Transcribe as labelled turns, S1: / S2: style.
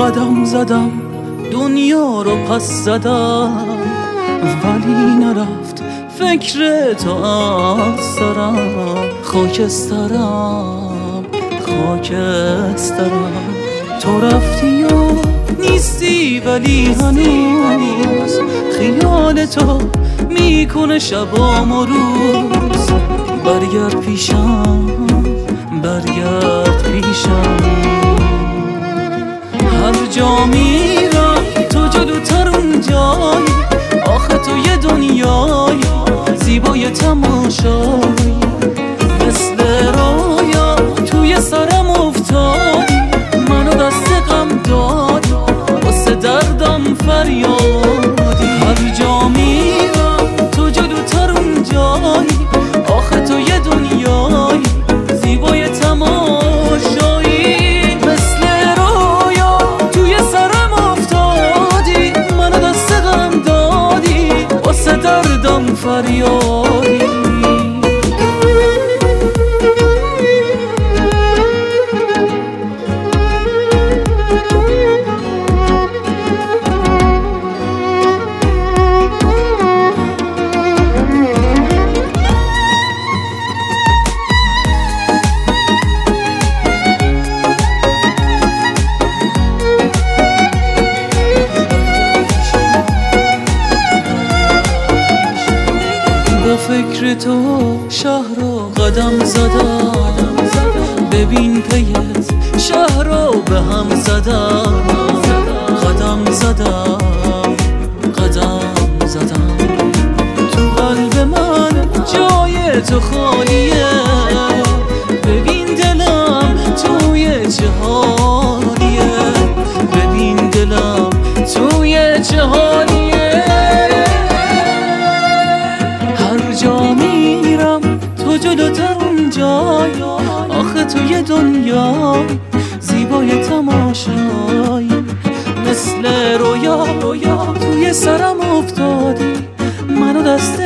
S1: قدم زدم دنیا رو پس زدم، ولی نرفت فکر تو از سرم. خاکسترم خاکسترم، تو رفتی و نیستی ولی هنوز خیال تو میکنه شبام و روز. برگرد پیشم برگرد پیشم، هر جا میرم تو جلوتر اونجایی. آخه تو یه دنیای زیبای تماشایی، مثل رویا توی سرم افتادی. منو دست غم دادی واسه دردم فریادی. هر جا میرم تو جلوتر اونجایی. آخه تو یه دنیای زیبای تماشایی، مثل رویا توی سرم افتادی. منو دست غم دادی واسه دردم فریادی. با فکر تو شهر رو قدم زدم، ببین پیت شهر رو به هم زدم. قدم زدم قدم زدم، تو قلب من جای تو خالیه. ببین دلم توی چه حالیه، ببین دلم توی چه حالیه. جا میرم تو جلوتر اونجایی. آخه تو یه دنیا زیبای تماشایی، مثل رویا توی سرم افتادی. منو دست